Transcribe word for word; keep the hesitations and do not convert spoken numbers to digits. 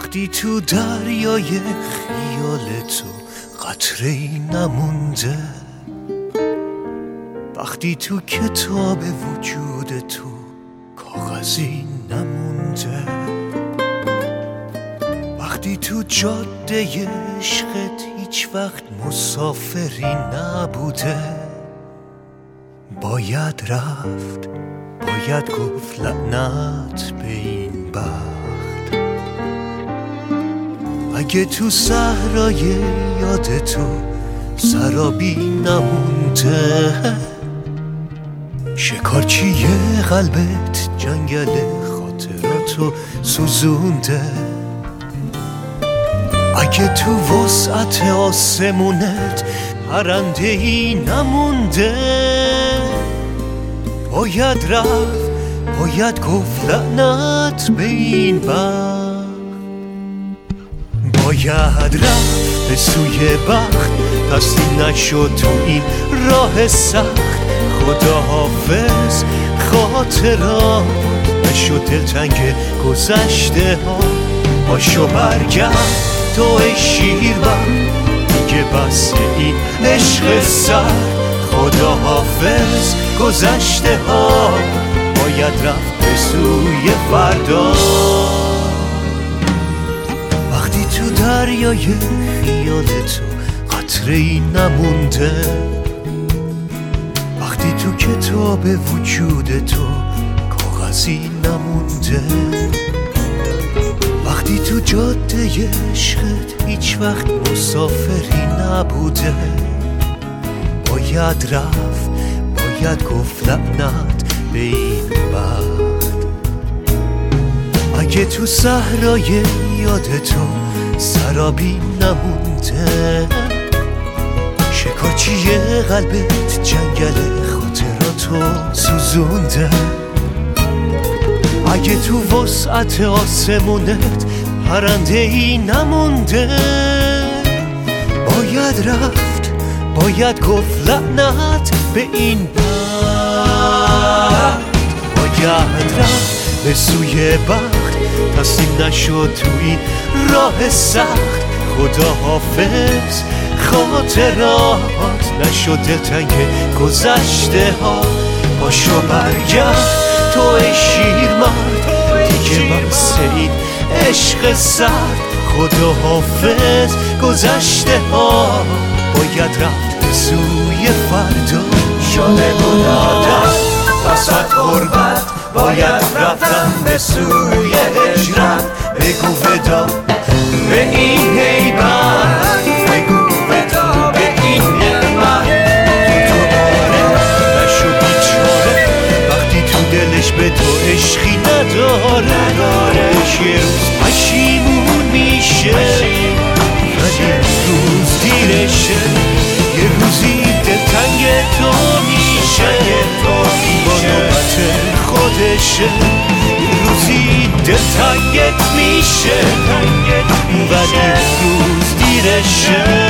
وقتی تو دریای خیال تو قطره‌ای نمونده، وقتی تو کتاب وجود تو کاغذی نمونده، وقتی تو جاده عشقت هیچ وقت مسافری نبوده، باید رفت، باید گفت لعنت به این بخت. اگه تو صحرای یاد تو سرابی نمونده، شکارچی قلبت جنگل خاطراتو سوزونده، اگه تو وسعت آسمونت پرنده ای نمونده، باید رفت، باید گفت لعنت به این بخت. باید رفت به سوی بخت، تسلیم نشد تو این راه سخت. خدا حافظ خاطرات، نشد دلتنگ گذشته ها. باشو برگرد تو ای شیربرد، دیگه بس این عشق سر. خدا حافظ گذشته ها، باید رفت به سوی فردا. وقتی تو دریای خیال تو قطره‌ای نمونده، وقتی تو کتاب وجود تو کاغذی نمونده، وقتی تو جاده عشقت هیچ وقت مسافری نبوده، باید رفت، باید گفت لعنت به این بخت. اگه تو صحرای یاد تو سرابی نمونده، شکارچی قلبت جنگل خاطراتو سوزونده، اگه تو وسعت آسمونت پرنده ای نمونده، باید رفت، باید گفت لعنت به این بخت. باید رفت به سوی بخت، تسلیم نشد تو این راه سخت. خدا حافظ خاطرات، نشد دلتنگ گذشته ها. باشو برگرد تو ای شیرمرد، دیگه بس این عشق سرد. خدا حافظ گذشته ها، باید رفت به سوی فردا. شده بود عادت وسط غربت، باید رفتم به سوی هجرت. بگو ودا به این هیبت، بگو ودا به این نعمت. تو دوباره نشو بیچاره، وقتی تو دلش به تو عشقی نداره. یه روز پشیمون میشه، ولی روز دیرشه. یه روزی دلتنگ تو میشه، با نوبت خودشه. یه روزی دلتنگت میشه، ولی روز دیرشه.